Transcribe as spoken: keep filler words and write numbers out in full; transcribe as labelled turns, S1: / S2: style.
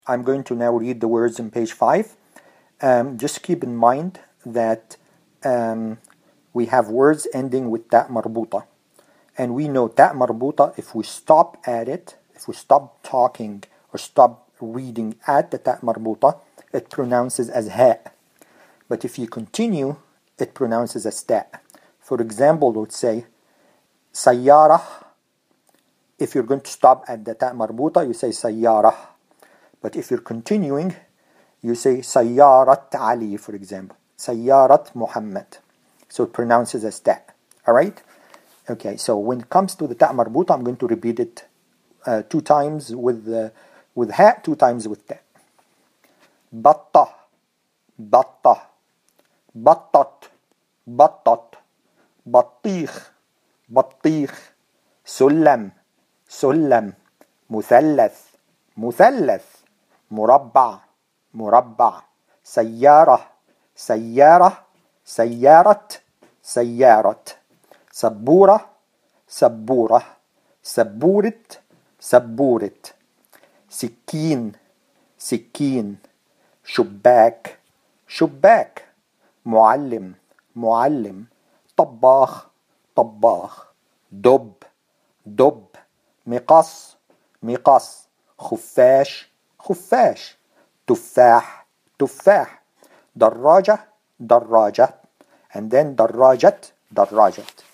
S1: I'm going to now read the words on page five. Um, just keep in mind that um, we have words ending with ta marbuta. And we know ta marbuta, if we stop at it, if we stop talking or stop reading at the ta marbuta, it pronounces as ha. But if you continue, it pronounces as ta. For example, let's say sayyarah. If you're going to stop at the ta marbuta, you say sayyarah. But if you're continuing, you say sayyarat Ali, for example. Sayyarat Muhammad. So it pronounces as ta. Alright? Okay, so when it comes to the ta marbuta, I'm going to repeat it uh, two times with uh, with ha, two times with ta. Batta, batta, battat, battat, battikh, battikh, sullam, sullam, مثلث, مثلث, مربع, مربع, سيارة, سيارة, سيارة, سيارة, سبورة, سبورة, سبورة, سبورة, سكين, سكين, شباك, شباك, معلم, معلم, طباخ, طباخ, دب, دب, مقص, مقص, خفاش, خفاش, تفاح, تفاح, دراجة, دراجة, and then دراجة, دراجة.